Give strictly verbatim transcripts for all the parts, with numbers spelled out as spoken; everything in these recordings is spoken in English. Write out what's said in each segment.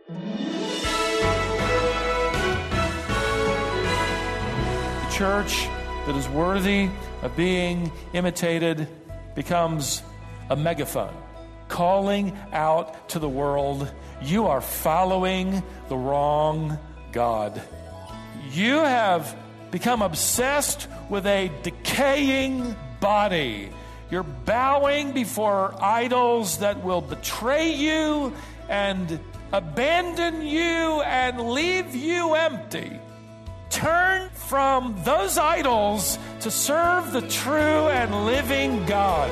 The church that is worthy of being imitated becomes a megaphone, calling out to the world, you are following the wrong God. You have become obsessed with a decaying body. You're bowing before idols that will betray you and abandon you and leave you empty. Turn from those idols to serve the true and living God.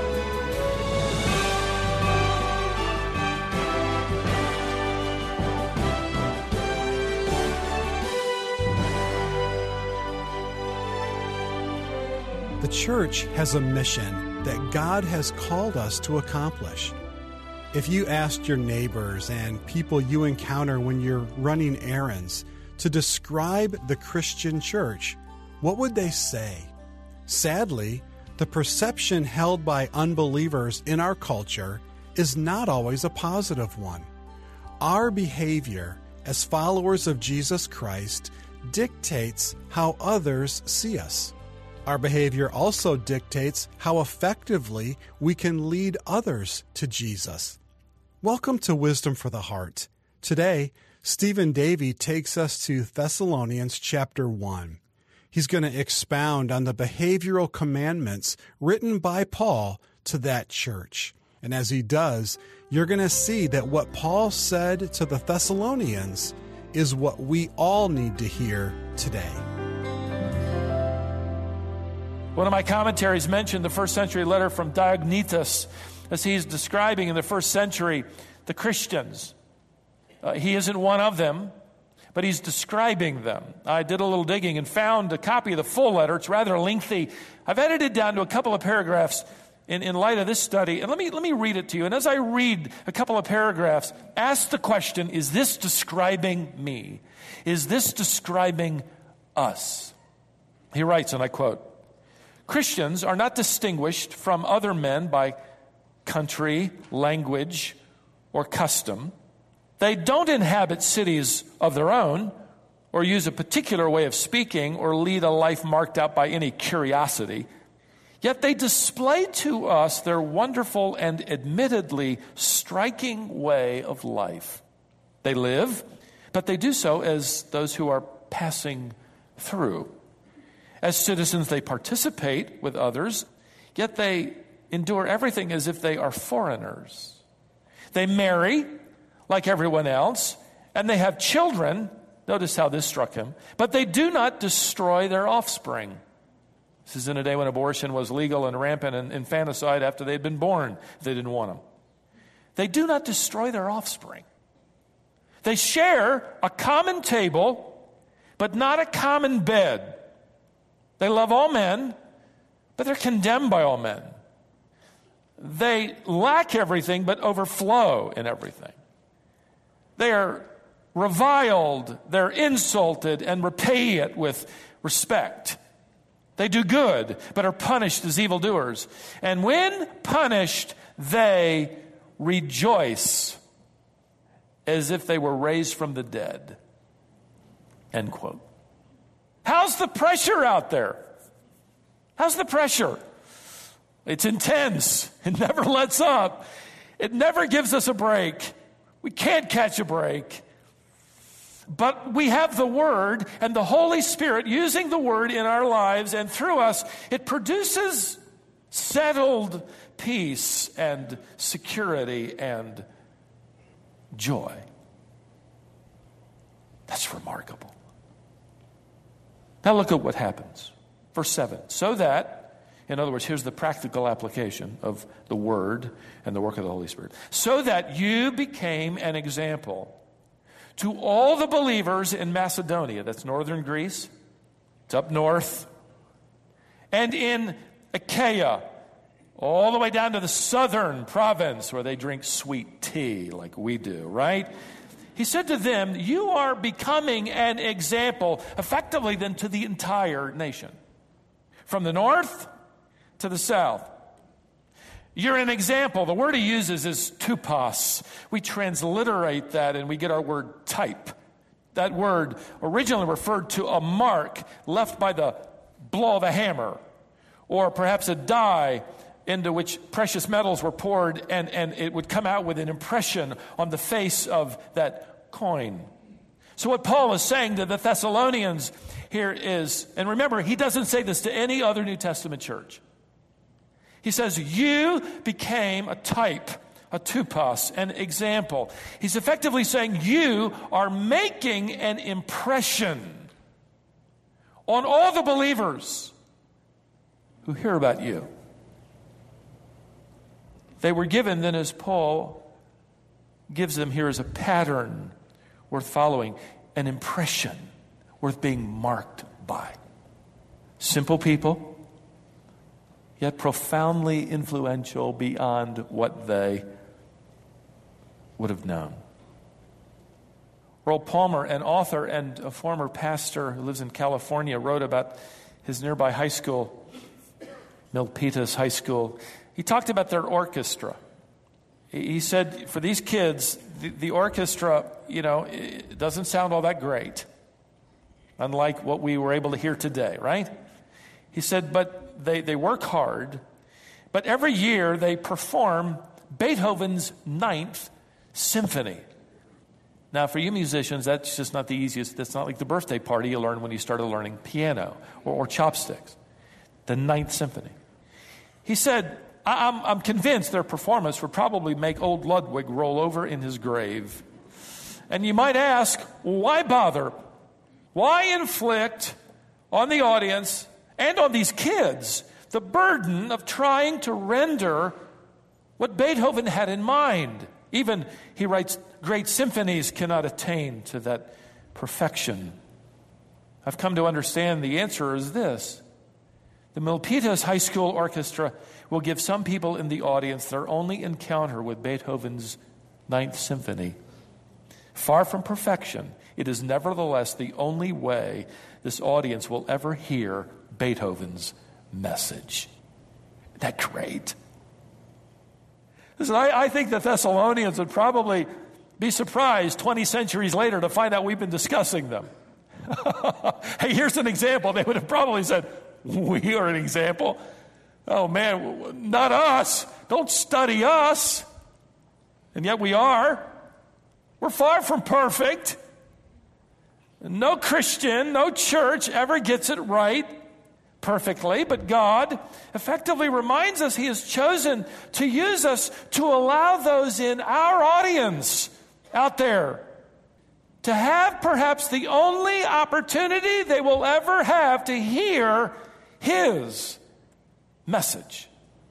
The church has a mission that God has called us to accomplish. If you asked your neighbors and people you encounter when you're running errands to describe the Christian church, what would they say? Sadly, the perception held by unbelievers in our culture is not always a positive one. Our behavior as followers of Jesus Christ dictates how others see us. Our behavior also dictates how effectively we can lead others to Jesus. Welcome to Wisdom for the Heart. Today, Stephen Davey takes us to Thessalonians chapter one. He's going to expound on the behavioral commandments written by Paul to that church. And as he does, you're going to see that what Paul said to the Thessalonians is what we all need to hear today. One of my commentaries mentioned the first century letter from Diognetus as he's describing in the first century the Christians. Uh, he isn't one of them, but he's describing them. I did a little digging and found a copy of the full letter. It's rather lengthy. I've edited down to a couple of paragraphs in, in light of this study. And let me, let me read it to you. And as I read a couple of paragraphs, ask the question, is this describing me? Is this describing us? He writes, and I quote, Christians are not distinguished from other men by country, language, or custom. They don't inhabit cities of their own or use a particular way of speaking or lead a life marked out by any curiosity. Yet they display to us their wonderful and admittedly striking way of life. They live, but they do so as those who are passing through. As citizens, they participate with others, yet they endure everything as if they are foreigners. They marry like everyone else, and they have children. Notice how this struck him. But they do not destroy their offspring. This is in a day when abortion was legal and rampant and infanticide after they had been born, if they didn't want them. They do not destroy their offspring. They share a common table, but not a common bed. They love all men, but they're condemned by all men. They lack everything, but overflow in everything. They are reviled, they're insulted, and repay it with respect. They do good, but are punished as evildoers. And when punished, they rejoice as if they were raised from the dead. End quote. How's the pressure out there? How's the pressure? It's intense. It never lets up. It never gives us a break. We can't catch a break. But we have the Word and the Holy Spirit using the Word in our lives, and through us, it produces settled peace and security and joy. That's remarkable. Now look at what happens. Verse seven. So that, in other words, here's the practical application of the Word and the work of the Holy Spirit. So that you became an example to all the believers in Macedonia. That's northern Greece. It's up north. And in Achaia, all the way down to the southern province where they drink sweet tea like we do, right? He said to them, you are becoming an example, effectively then, to the entire nation. From the north to the south. You're an example. The word he uses is tupos. We transliterate that and we get our word type. That word originally referred to a mark left by the blow of a hammer, or perhaps a die into which precious metals were poured, and, and it would come out with an impression on the face of that coin. So what Paul is saying to the Thessalonians here is, and remember, he doesn't say this to any other New Testament church. He says, you became a type, a tupos, an example. He's effectively saying you are making an impression on all the believers who hear about you. They were given then, as Paul gives them here, as a pattern worth following, an impression worth being marked by. Simple people, yet profoundly influential beyond what they would have known. Earl Palmer, an author and a former pastor who lives in California, wrote about his nearby high school, Milpitas High School. He talked about their orchestra. He said, for these kids, the, the orchestra, you know, it doesn't sound all that great, unlike what we were able to hear today, right? He said, but they, they work hard, but every year they perform Beethoven's Ninth Symphony. Now, for you musicians, that's just not the easiest. That's not like the birthday party you learned when you started learning piano or, or chopsticks. The Ninth Symphony. He said, I'm, I'm convinced their performance would probably make old Ludwig roll over in his grave. And you might ask, why bother? Why inflict on the audience and on these kids the burden of trying to render what Beethoven had in mind? Even, he writes, great symphonies cannot attain to that perfection. I've come to understand the answer is this. The Milpitas High School Orchestra will give some people in the audience their only encounter with Beethoven's Ninth Symphony. Far from perfection, it is nevertheless the only way this audience will ever hear Beethoven's message. Isn't that great? Listen, I, I think the Thessalonians would probably be surprised twenty centuries later to find out we've been discussing them. Hey, here's an example. They would have probably said, we are an example. Oh man, not us. Don't study us. And yet we are. We're far from perfect. No Christian, no church ever gets it right perfectly, but God effectively reminds us He has chosen to use us to allow those in our audience out there to have perhaps the only opportunity they will ever have to hear His message.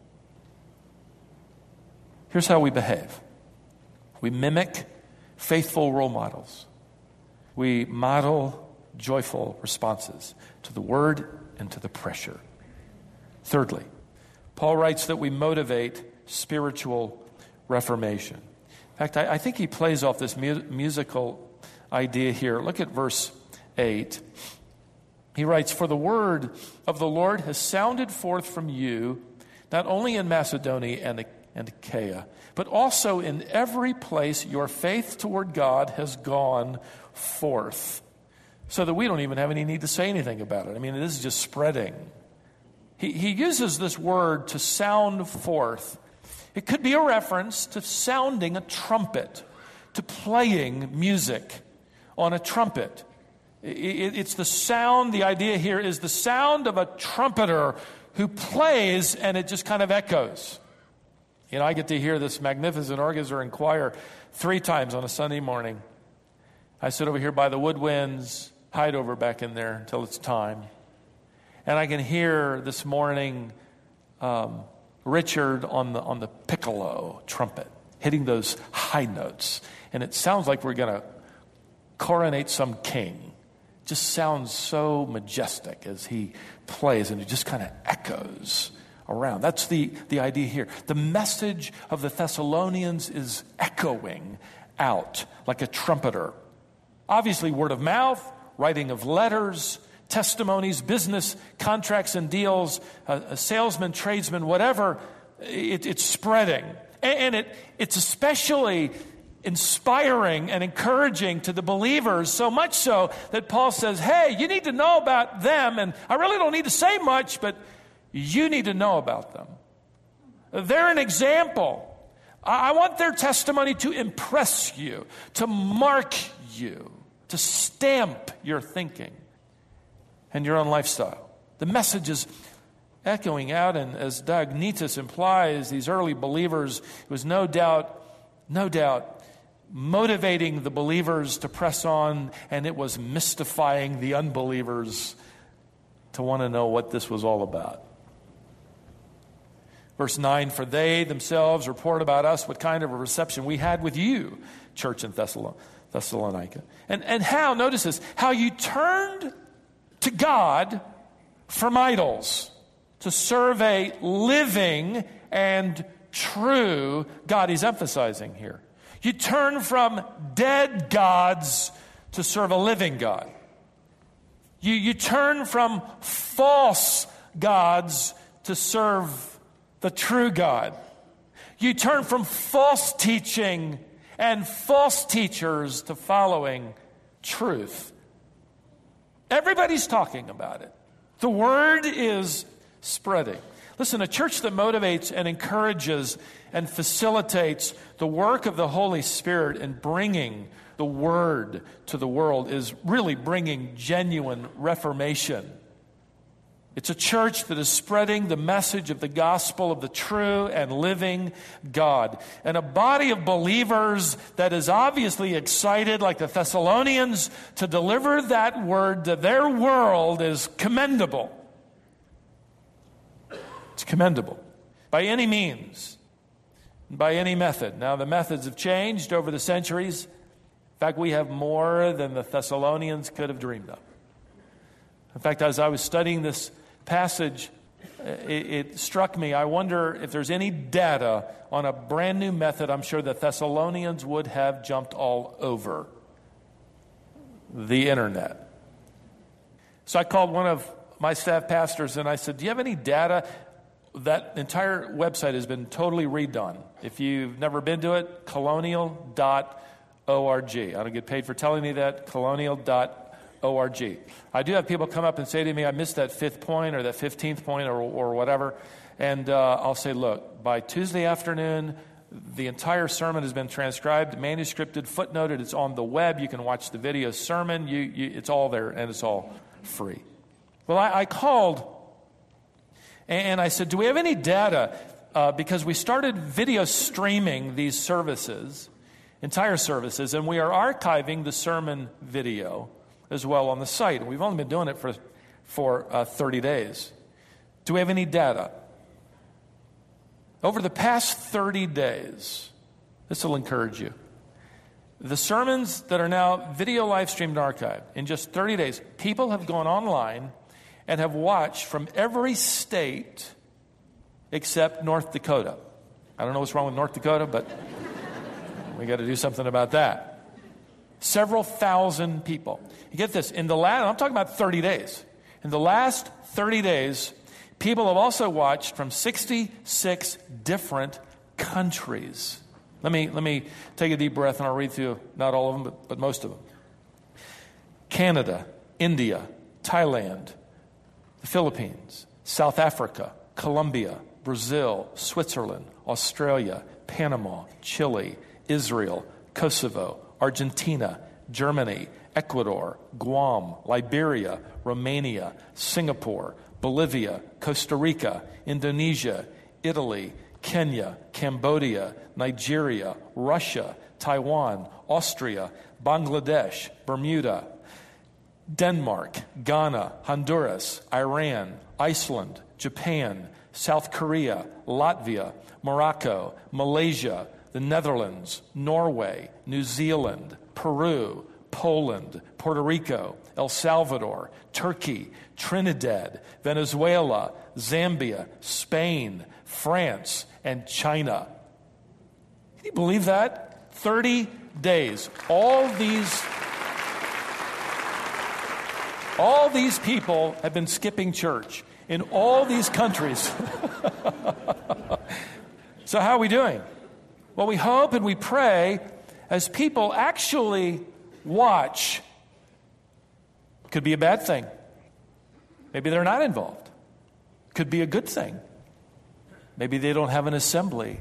Here's how we behave. We mimic faithful role models. We model joyful responses to the word and to the pressure. Thirdly, Paul writes that we motivate spiritual reformation. In fact, I, I think he plays off this mu- musical idea here. Look at verse eight. He writes, for the word of the Lord has sounded forth from you, not only in Macedonia and, and Achaia, but also in every place your faith toward God has gone forth. So that we don't even have any need to say anything about it. I mean, this is just spreading. He, he uses this word to sound forth. It could be a reference to sounding a trumpet, to playing music on a trumpet. It, it, it's the sound, the idea here is the sound of a trumpeter who plays and it just kind of echoes. You know, I get to hear this magnificent orchestra and choir three times on a Sunday morning. I sit over here by the woodwinds, hide over back in there until it's time. And I can hear this morning um, Richard on the on the piccolo trumpet, hitting those high notes. And it sounds like we're going to coronate some king. It just sounds so majestic as he plays, and it just kind of echoes around. That's the, the idea here. The message of the Thessalonians is echoing out like a trumpeter. Obviously, word of mouth, writing of letters, testimonies, business contracts and deals, uh, a salesman, tradesman, whatever, it, it's spreading. And, and it, it's especially inspiring and encouraging to the believers, so much so that Paul says, hey, you need to know about them, and I really don't need to say much, but you need to know about them. They're an example. I want their testimony to impress you, to mark you, to stamp your thinking and your own lifestyle. The message is echoing out, and as Diognetus implies, these early believers, it was no doubt, no doubt, motivating the believers to press on, and it was mystifying the unbelievers to want to know what this was all about. Verse nine, for they themselves report about us what kind of a reception we had with you, church in Thessalonica. And, and how, notice this, how you turned to God from idols to serve a living and true God. He's emphasizing here. You turn from dead gods to serve a living God. You, you turn from false gods to serve the true God. You turn from false teaching and false teachers to following truth. Everybody's talking about it. The word is spreading. Listen, a church that motivates and encourages and facilitates the work of the Holy Spirit in bringing the word to the world is really bringing genuine reformation. It's a church that is spreading the message of the gospel of the true and living God. And a body of believers that is obviously excited, like the Thessalonians, to deliver that word to their world is commendable. It's commendable by any means, by any method. Now, the methods have changed over the centuries. In fact, we have more than the Thessalonians could have dreamed of. In fact, as I was studying this passage, it, it struck me, I wonder if there's any data on a brand new method I'm sure the Thessalonians would have jumped all over. The internet. So I called one of my staff pastors and I said, do you have any data? That entire website has been totally redone. If you've never been to it, colonial dot org. I don't get paid for telling you that, colonial dot org. I do have people come up and say to me, I missed that fifth point or that fifteenth point or, or whatever. And uh, I'll say, look, by Tuesday afternoon, the entire sermon has been transcribed, manuscripted, footnoted. It's on the web. You can watch the video sermon. You, you, it's all there, and it's all free. Well, I, I called, and I said, do we have any data? Uh, because we started video streaming these services, entire services, and we are archiving the sermon video as well on the site. And we've only been doing it for, for uh, thirty days. Do we have any data? Over the past thirty days, this will encourage you. The sermons that are now video live streamed and archived, in just thirty days, people have gone online and have watched from every state except North Dakota. I don't know what's wrong with North Dakota, but we got to do something about that. Several thousand people. You get this, in the last, I'm talking about thirty days. In the last thirty days, people have also watched from sixty-six different countries. Let me, let me take a deep breath and I'll read through, not all of them, but, but most of them. Canada, India, Thailand, the Philippines, South Africa, Colombia, Brazil, Switzerland, Australia, Panama, Chile, Israel, Kosovo, Argentina, Germany, Ecuador, Guam, Liberia, Romania, Singapore, Bolivia, Costa Rica, Indonesia, Italy, Kenya, Cambodia, Nigeria, Russia, Taiwan, Austria, Bangladesh, Bermuda, Denmark, Ghana, Honduras, Iran, Iceland, Japan, South Korea, Latvia, Morocco, Malaysia, the Netherlands, Norway, New Zealand, Peru, Poland, Puerto Rico, El Salvador, Turkey, Trinidad, Venezuela, Zambia, Spain, France, and China. Can you believe that? thirty days. All these, all these people have been skipping church in all these countries. So how are we doing? Well, we hope and we pray as people actually watch. Could be a bad thing. Maybe they're not involved. Could be a good thing. Maybe they don't have an assembly.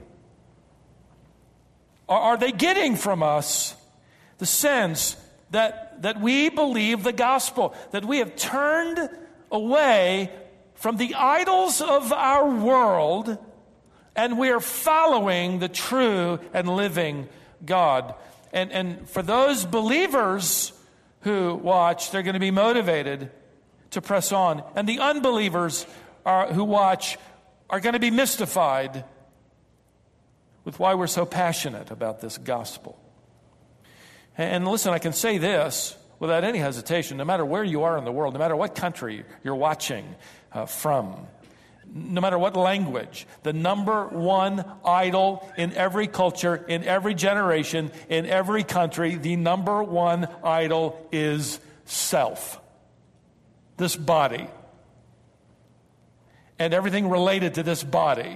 Are, are they getting from us the sense that, that we believe the gospel, that we have turned away from the idols of our world and we are following the true and living God? And, and for those believers who watch, they're going to be motivated to press on. And the unbelievers are, who watch are going to be mystified with why we're so passionate about this gospel. And listen, I can say this without any hesitation, no matter where you are in the world, no matter what country you're watching uh, from, no matter what language, the number one idol in every culture, in every generation, in every country, the number one idol is self. This body. And everything related to this body.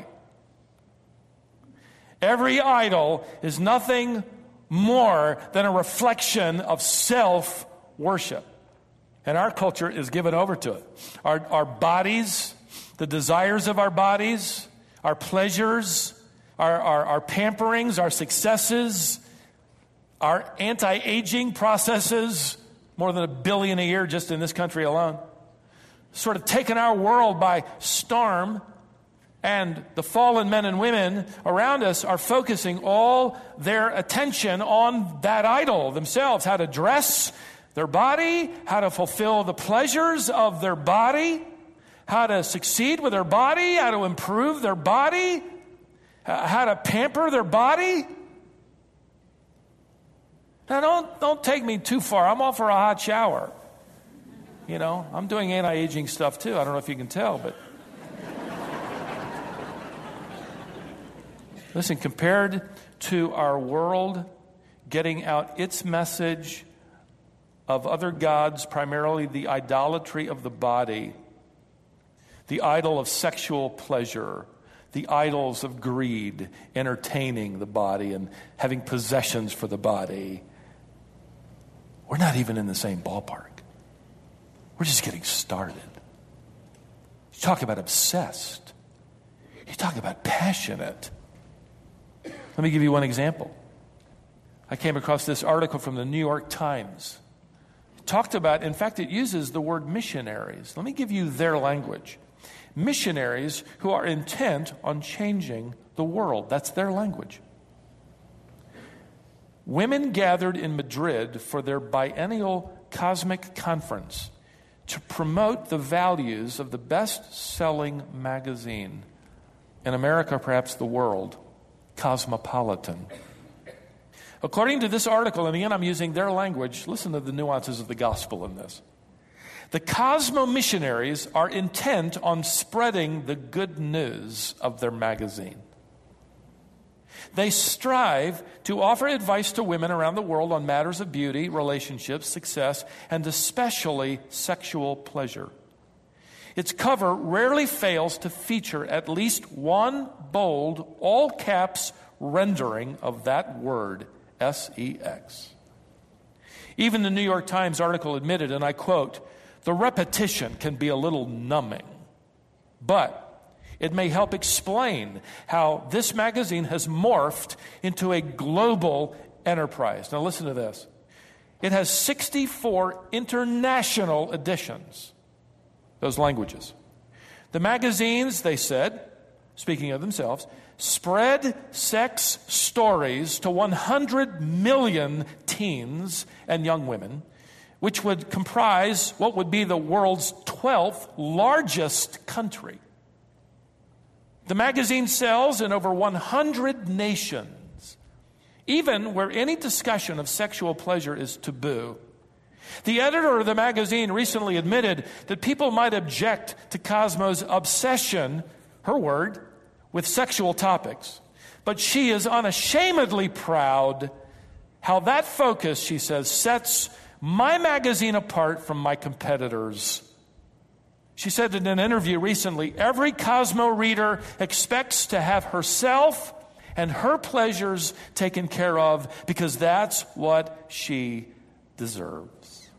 Every idol is nothing more than a reflection of self-worship. And our culture is given over to it. Our, our bodies, the desires of our bodies, our pleasures, our, our, our pamperings, our successes, our anti-aging processes, more than a billion a year just in this country alone, sort of taken our world by storm. And the fallen men and women around us are focusing all their attention on that idol themselves, how to dress their body, how to fulfill the pleasures of their body, how to succeed with their body, how to improve their body, how to pamper their body. Now, don't, don't take me too far. I'm all for a hot shower. You know, I'm doing anti-aging stuff too. I don't know if you can tell, but listen, compared to our world getting out its message of other gods, primarily the idolatry of the body, the idol of sexual pleasure, the idols of greed, entertaining the body and having possessions for the body, we're not even in the same ballpark. We're just getting started. You talk about obsessed. You talk about passionate. Let me give you one example. I came across this article from the New York Times. It talked about, in fact, it uses the word missionaries. Let me give you their language. Missionaries who are intent on changing the world. That's their language. Women gathered in Madrid for their biennial cosmic conference to promote the values of the best-selling magazine in America, perhaps the world, Cosmopolitan. According to this article, and again I'm using their language, listen to the nuances of the gospel in this. The Cosmo missionaries are intent on spreading the good news of their magazine. They strive to offer advice to women around the world on matters of beauty, relationships, success, and especially sexual pleasure. Its cover rarely fails to feature at least one bold, all-caps rendering of that word, S E X. Even the New York Times article admitted, and I quote, "The repetition can be a little numbing, but it may help explain how this magazine has morphed into a global enterprise." Now listen to this. It has sixty-four international editions, those languages. The magazines, they said, speaking of themselves, spread sex stories to one hundred million teens and young women, which would comprise what would be the world's twelfth largest country. The magazine sells in over one hundred nations, even where any discussion of sexual pleasure is taboo. The editor of the magazine recently admitted that people might object to Cosmo's obsession, her word, with sexual topics, but she is unashamedly proud how that focus, she says, sets my magazine apart from my competitors. She said in an interview recently, every Cosmo reader expects to have herself and her pleasures taken care of, because that's what she deserves.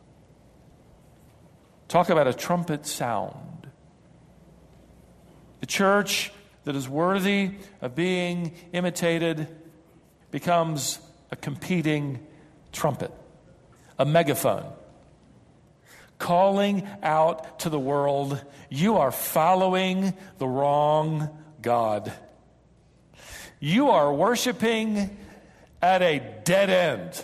Talk about a trumpet sound. The church that is worthy of being imitated becomes a competing trumpet, a megaphone, calling out to the world, you are following the wrong God. You are worshiping at a dead end.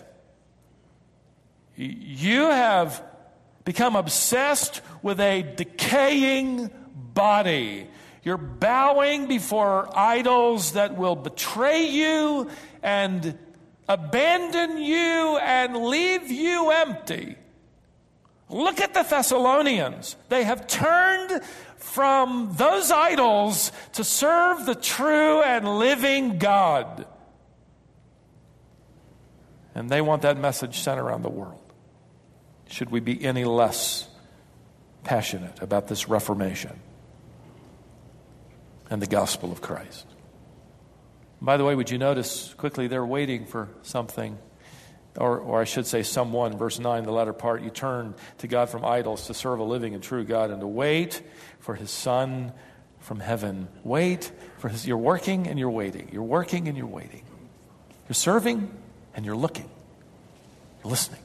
You have become obsessed with a decaying body. You're bowing before idols that will betray you and abandon you and leave you empty. Look at the Thessalonians. They have turned from those idols to serve the true and living God. And they want that message sent around the world. Should we be any less passionate about this Reformation and the gospel of Christ? By the way, would you notice quickly they're waiting for something, or, or I should say someone. Verse nine, the latter part, you turn to God from idols to serve a living and true God and to wait for his Son from heaven. Wait for his, you're working and you're waiting. You're working and you're waiting. You're serving and you're looking. You're listening.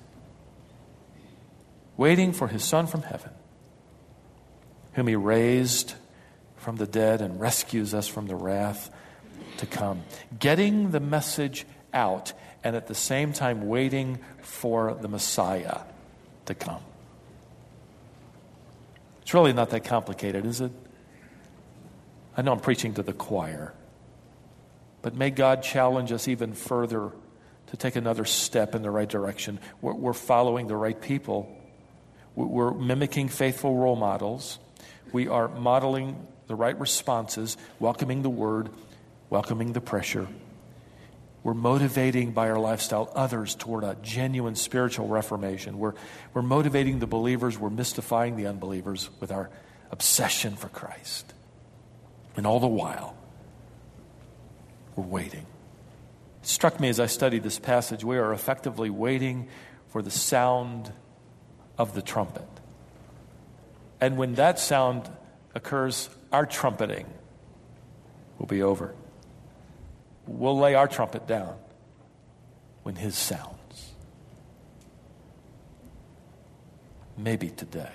Waiting for his Son from heaven, whom he raised from the dead and rescues us from the wrath to come. Getting the message out and at the same time waiting for the Messiah to come. It's really not that complicated, is it? I know I'm preaching to the choir, but may God challenge us even further to take another step in the right direction. We're, we're following the right people. We're mimicking faithful role models. We are modeling the right responses, welcoming the word, welcoming the pressure. We're motivating by our lifestyle others toward a genuine spiritual reformation. We're, we're motivating the believers. We're mystifying the unbelievers with our obsession for Christ. And all the while, we're waiting. It struck me as I studied this passage, we are effectively waiting for the sound of the trumpet. And when that sound occurs, our trumpeting will be over. We'll lay our trumpet down when his sounds. Maybe today.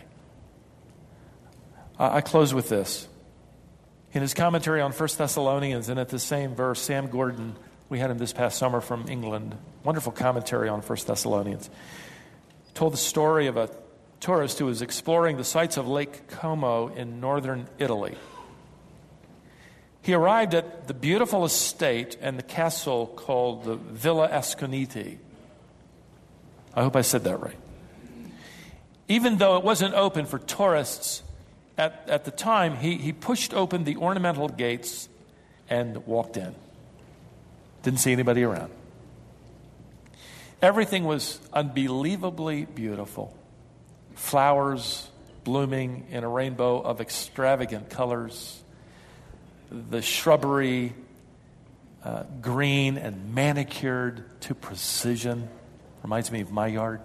I close with this. In his commentary on First Thessalonians, and at the same verse, Sam Gordon, we had him this past summer from England, wonderful commentary on First Thessalonians, told the story of a tourist who was exploring the sites of Lake Como in northern Italy. He arrived at the beautiful estate and the castle called the Villa Asconiti. I hope I said that right. Even though it wasn't open for tourists at, at the time, he, he pushed open the ornamental gates and walked in. Didn't see anybody around. Everything was unbelievably beautiful. Flowers blooming in a rainbow of extravagant colors. The shrubbery uh, green and manicured to precision. Reminds me of my yard.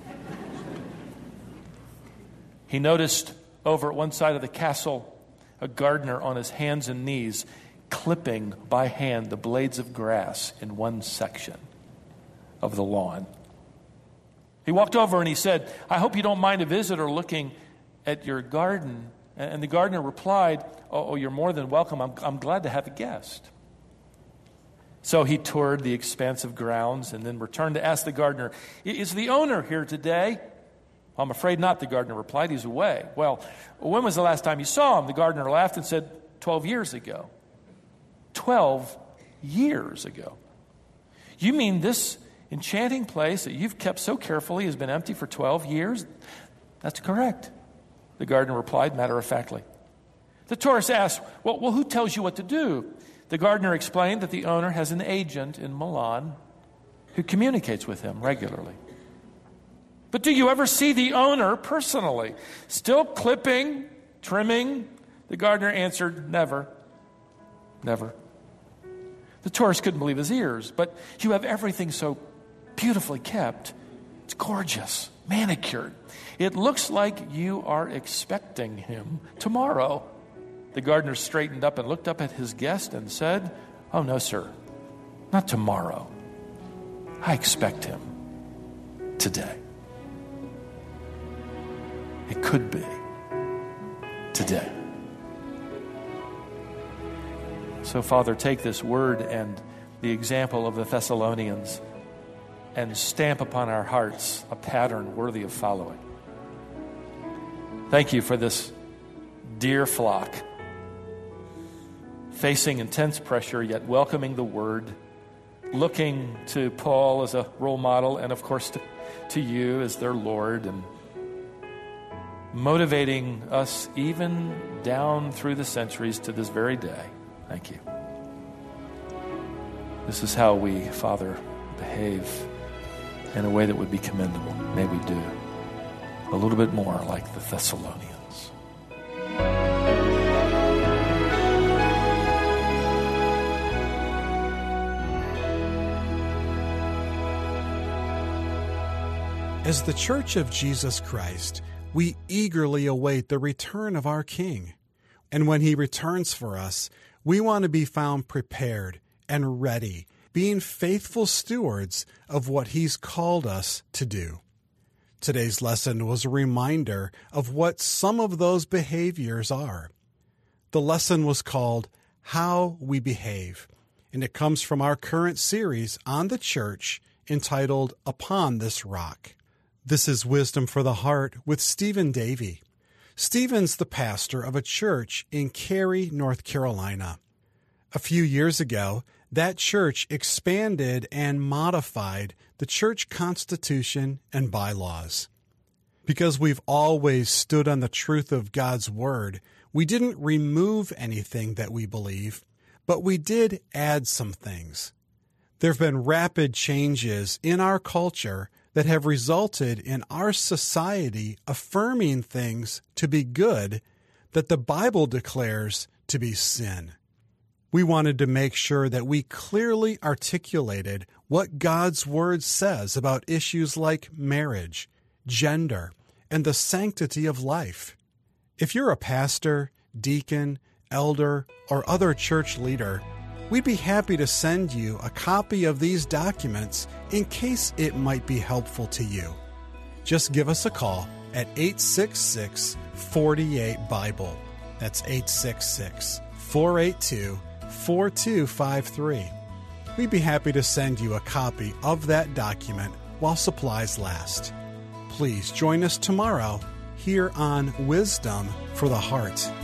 He noticed over at one side of the castle a gardener on his hands and knees clipping by hand the blades of grass in one section of the lawn. He walked over and he said, "I hope you don't mind a visitor looking at your garden." And the gardener replied, "Oh, oh you're more than welcome. I'm, I'm glad to have a guest." So he toured the expansive grounds and then returned to ask the gardener, "Is the owner here today?" "I'm afraid not," the gardener replied. "He's away." "Well, when was the last time you saw him?" The gardener laughed and said, Twelve years ago. Twelve years ago. "You mean this enchanting place that you've kept so carefully has been empty for twelve years? "That's correct," the gardener replied matter-of-factly. The tourist asked, well, well, who tells you what to do?" The gardener explained that the owner has an agent in Milan who communicates with him regularly. "But do you ever see the owner personally?" "Still clipping, trimming," the gardener answered. Never. Never. The tourist couldn't believe his ears, but you have everything so beautifully kept. It's gorgeous, manicured. It looks like you are expecting him tomorrow. The gardener straightened up and looked up at his guest and said, "Oh, no, sir, not tomorrow. I expect him today." It could be today. So, Father, take this word and the example of the Thessalonians and stamp upon our hearts a pattern worthy of following. Thank you for this dear flock, facing intense pressure, yet welcoming the word, looking to Paul as a role model, and of course to, to you as their Lord, and motivating us even down through the centuries to this very day. Thank you. This is how we, Father, behave in a way that would be commendable. May we do a little bit more like the Thessalonians. As the Church of Jesus Christ, we eagerly await the return of our King. And when he returns for us, we want to be found prepared and ready, being faithful stewards of what he's called us to do. Today's lesson was a reminder of what some of those behaviors are. The lesson was called How We Behave, and it comes from our current series on the church entitled Upon This Rock. This is Wisdom for the Heart with Stephen Davey. Stephen's the pastor of a church in Cary, North Carolina. A few years ago, that church expanded and modified the church constitution and bylaws. Because we've always stood on the truth of God's word, we didn't remove anything that we believe, but we did add some things. There have been rapid changes in our culture that have resulted in our society affirming things to be good that the Bible declares to be sin. We wanted to make sure that we clearly articulated what God's Word says about issues like marriage, gender, and the sanctity of life. If you're a pastor, deacon, elder, or other church leader, we'd be happy to send you a copy of these documents in case it might be helpful to you. Just give us a call at eight six six, four eight, Bible. That's eight six six, four eight two, four two five three. We'd be happy to send you a copy of that document while supplies last. Please join us tomorrow here on Wisdom for the Heart.